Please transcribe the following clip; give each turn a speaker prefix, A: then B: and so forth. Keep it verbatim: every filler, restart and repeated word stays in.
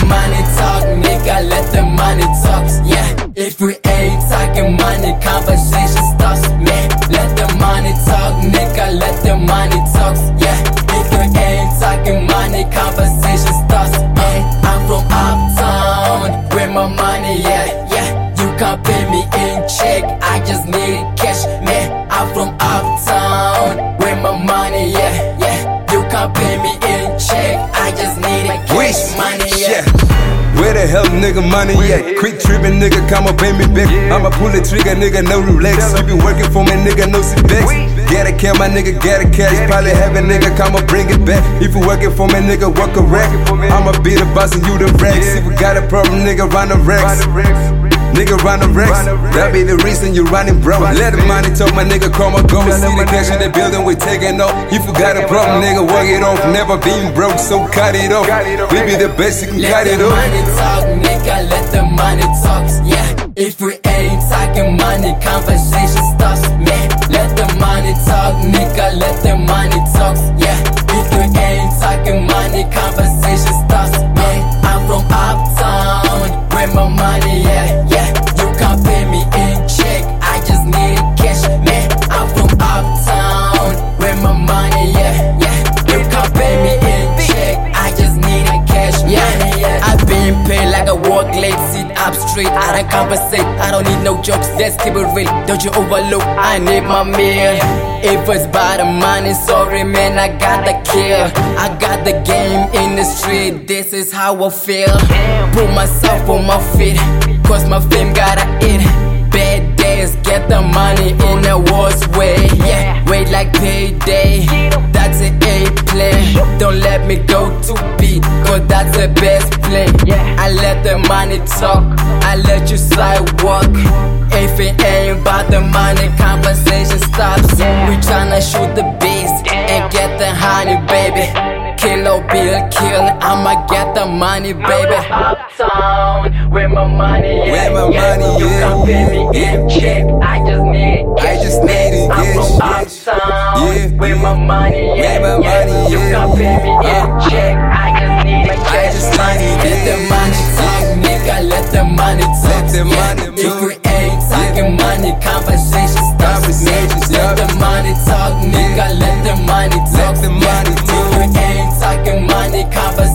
A: money talk, nigga, let the money talk. Yeah, if we ain't talking money, conversation starts. Man, let the money talk, nigga, let the money talk. Yeah, if we ain't talking money, conversation starts. Man, I'm from uptown with my money, yeah, yeah. You can't pay me in check, I just need cash. Man, I'm from uptown with my money, yeah, yeah. You can't pay me in check, I just need cash money, yeah.
B: Where the hell nigga money at? Quick trippin' nigga, come up pay me back. I'ma pull the trigger nigga, no relax. You been working for me nigga, no sit back. Gotta care my nigga, gotta cash. Probably have a nigga, come up bring it back. If you working for me nigga, work a rack. I'ma be the boss and you the racks. If you got a problem nigga, run the racks. Nigga run the racks, that be the reason you running bro. Let the money talk, my nigga come or go. See the cash in the building, we taking off. If you got a problem, nigga, work it off. Never been broke, so cut it off. We be the best, you can cut it off.
A: Let the money talk, nigga, let the money talk. Yeah, if we ain't talking money, conversation starts. Man, let the money talk, nigga, let the money talk. Yeah, if we ain't talking money, conversation starts. Man, I'm from uptown with my money, yeah, yeah. You can't pay me in check, I just need cash. Man, I'm from uptown with my money, yeah, yeah. You can't pay me in check, I just need cash, yeah, yeah. I've been paid like I work late, sit up straight, I don't compensate. I don't need no jokes, let's keep it real. Don't you overlook, I need my meal. If it's by the money, sorry man, I got the kill. I got the game in the street, this is how I feel. Put myself on my feet, cause my fame gotta eat. Bad days, get the money in a worse way. Yeah, wait like payday, that's an A play. Don't let me go to B, cause that's the best play. I let the money talk, I let you sidewalk. If it ain't about the money, conversation stops. We tryna shoot the beast and get the honey, baby. Kilo bill, kill, I'ma get the money, baby. Uptown, with my money, yeah,
B: Where my
A: yeah.
B: money,
A: You
B: yeah.
A: can pay me in check, I just need cash.
B: I just need it,
A: I'm from
B: cash.
A: uptown,
B: Yeah,
A: with
B: yeah.
A: my money, yeah,
B: Where my
A: yeah.
B: money,
A: You
B: yeah.
A: can pay me in
B: Uh.
A: check, I just need cash
B: just
A: money.
B: need
A: Let
B: it.
A: the money talk, nigga, let the money talk.
B: Let the
A: yeah.
B: money
A: If
B: talk.
A: we ain't talking money, conversation starts.
B: Conversation
A: Let
B: starts.
A: the money talk, nigga, let the money talk.
B: Let the money
A: yeah.
B: talk.
A: If we ain't talking money, conversation